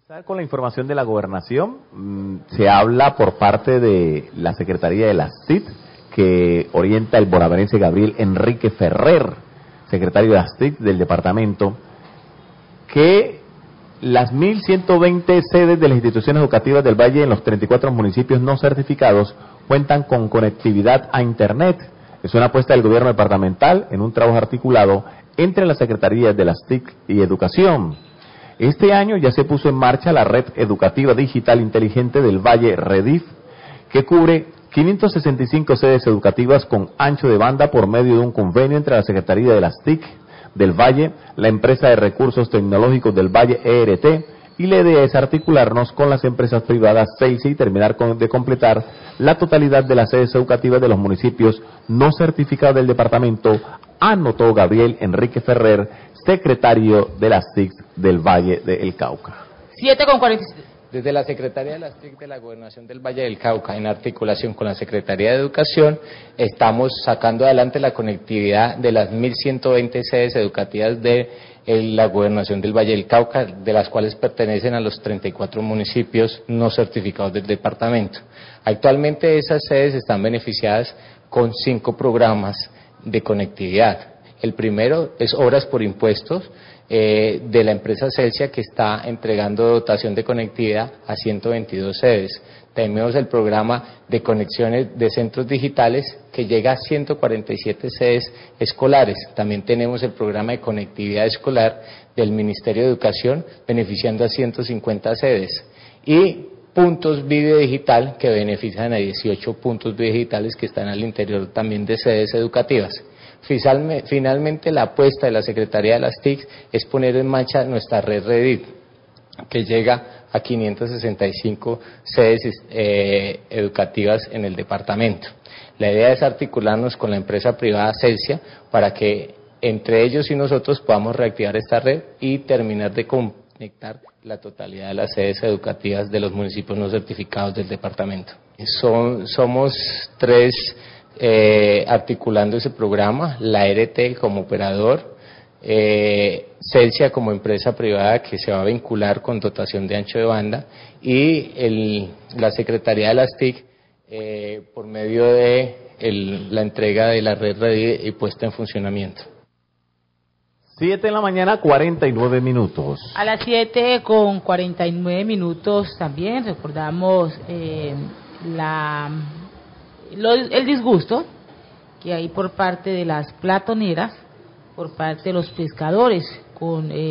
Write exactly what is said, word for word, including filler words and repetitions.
Con la información de la gobernación, se habla por parte de la Secretaría de las T I C, que orienta el bonaerense Gabriel Enrique Ferrer, secretario de las T I C del departamento, que las mil ciento veinte sedes de las instituciones educativas del Valle en los treinta y cuatro municipios no certificados cuentan con conectividad a Internet. Es una apuesta del gobierno departamental en un trabajo articulado entre las secretarías de las T I C y Educación. Este año ya se puso en marcha la Red Educativa Digital Inteligente del Valle Redif, que cubre quinientas sesenta y cinco sedes educativas con ancho de banda por medio de un convenio entre la Secretaría de las T I C del Valle, la Empresa de Recursos Tecnológicos del Valle E R T, y la idea es articularnos con las empresas privadas Celsia y terminar con, de completar la totalidad de las sedes educativas de los municipios no certificados del departamento, anotó Gabriel Enrique Ferrer, secretario de las T I C del Valle del Cauca. siete con cuarenta y siete. Desde la Secretaría de las T I C de la Gobernación del Valle del Cauca, en articulación con la Secretaría de Educación, estamos sacando adelante la conectividad de las mil ciento veinte sedes educativas de la Gobernación del Valle del Cauca, de las cuales pertenecen a los treinta y cuatro municipios no certificados del departamento. Actualmente esas sedes están beneficiadas con cinco programas de conectividad. El primero es Obras por Impuestos, eh, de la empresa Celsia, que está entregando dotación de conectividad a ciento veintidós sedes. Tenemos el programa de conexiones de centros digitales, que llega a ciento cuarenta y siete sedes escolares. También tenemos el programa de conectividad escolar del Ministerio de Educación, beneficiando a ciento cincuenta sedes. Y puntos Video Digital, que benefician a dieciocho puntos digitales que están al interior también de sedes educativas. Finalmente, la apuesta de la Secretaría de las T I C es poner en marcha nuestra red Redif, que llega a quinientas sesenta y cinco sedes eh, educativas en el departamento. La idea es articularnos con la empresa privada Celsia para que entre ellos y nosotros podamos reactivar esta red y terminar de conectar la totalidad de las sedes educativas de los municipios no certificados del departamento. Son, somos tres eh, articulando ese programa, la E R T como operador, Eh, Celsia como empresa privada que se va a vincular con dotación de ancho de banda, y el, la Secretaría de las T I C eh, por medio de el, la entrega de la red Redif y puesta en funcionamiento. siete de la mañana, cuarenta y nueve minutos. A las siete con cuarenta y nueve minutos también recordamos eh, la lo, el disgusto que hay por parte de las platoneras, por parte de los pescadores, con eh,